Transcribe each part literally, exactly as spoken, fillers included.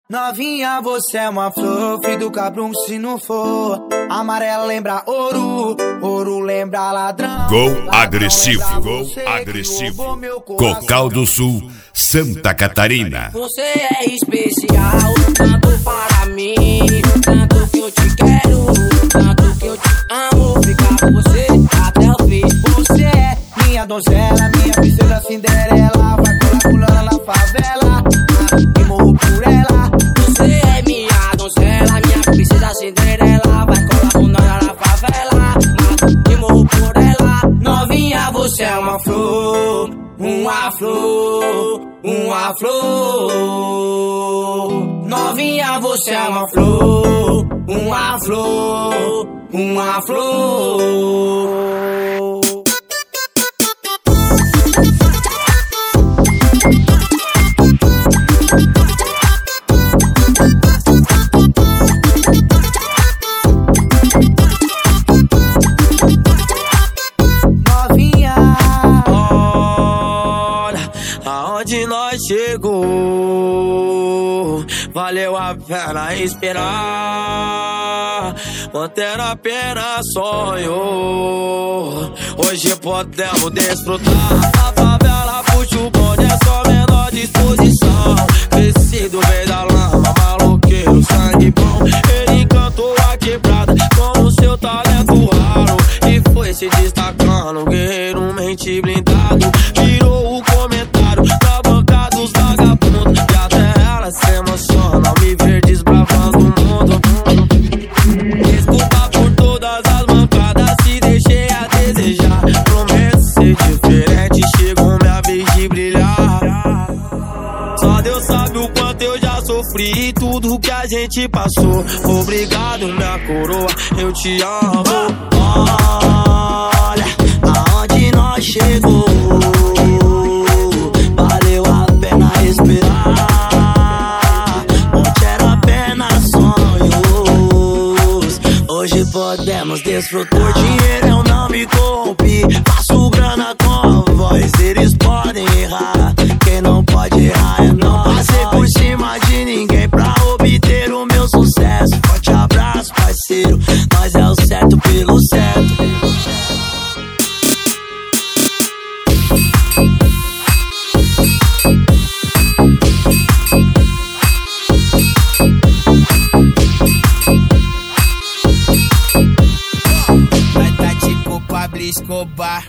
Novinha, você é uma flor, filho do cabrão se não for. Amarela lembra ouro, ouro lembra ladrão. Gol agressivo, gol agressivo. Cocal do Sul, Santa Catarina. Você é especial, tanto para mim, tanto que eu te quero, tanto que eu te amo. Ficar com você até o fim. Você é minha donzela, minha princesa Cinderela. Vai colar pulando na favela e morro por ela. Você é minha donzela, minha princesa Cinderela. Vai colar pulando na favela e morro por ela. Novinha, você é uma flor, uma flor, uma flor. Novinha, você é uma flor, uma flor, uma flor. Aonde nós chegou, valeu a pena esperar, mantendo apenas sonho. Hoje podemos desfrutar. A favela puxa o bonde, é só menor disposição. Crescido veio da lama, maloqueiro, sangue bom. Ele encantou a quebrada com o seu talento raro e foi se destacando, guerreiro, mente blindado. Virou o comentário da banca dos vagabundos, e até ela se emociona ao me ver desbravando o mundo. Desculpa por todas as mancadas, se deixei a desejar. Prometo ser diferente, chegou minha vez de brilhar. Só Deus sabe o quanto eu já sofri e tudo que a gente passou. Obrigado, minha coroa, eu te amo. Olha aonde nós chegou, valeu a pena esperar, onde era apenas sonhos. Hoje podemos desfrutar. Por dinheiro eu não me corrompi, faço grana com a voz. Eles podem errar, quem não pode errar é nós. Passei por cima de ninguém pra obter o meu sucesso. Forte abraço, parceiro, nós é o certo pelo certo. Escobar.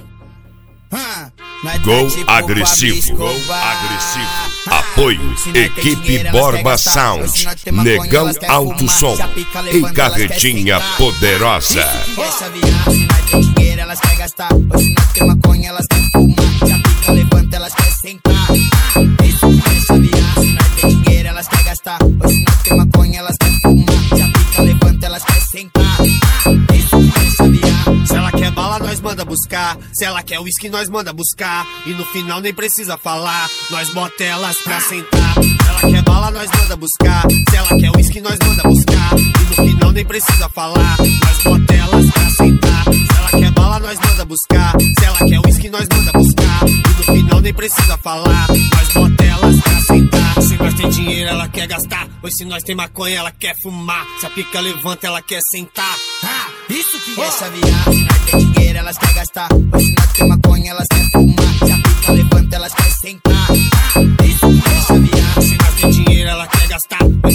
Gol agressivo, gol agressivo. Apoio, equipe Borba Sound, Negão Alto Som e Carretinha Poderosa. Essa viagem, nós tem dinheiro, elas querem gastar. Hoje nós tem maconha, elas querem fumar. Se a pica levanta, elas querem sentar. Essa viagem, nós tem dinheiro, elas querem gastar. Hoje nós tem maconha, elas querem fumar. Se a pica levanta, elas querem sentar. Essa viagem. Se ela quer bala, nós manda buscar. Se ela quer uísque, nós manda buscar. E no final nem precisa falar, nós bota elas pra sentar. Se ela quer bala, nós manda buscar. Se ela quer uísque, nós manda buscar. E no final nem precisa falar, nós bota elas pra sentar. Se ela quer bala, nós manda buscar. Se ela quer uísque, nós manda buscar. E no final nem precisa falar, nós bota elas pra sentar. Se nós tem dinheiro, ela quer gastar. Pois se nós tem maconha, ela quer fumar. Se a pica levanta, ela quer sentar. Ah, isso que é essa viagem, nós tem dinheiro, elas querem gastar. Hoje nós tem maconha, elas querem fumar. Se a pica levanta, elas querem sentar. Ah, isso que é essa viagem, se nós tem dinheiro, ela quer gastar.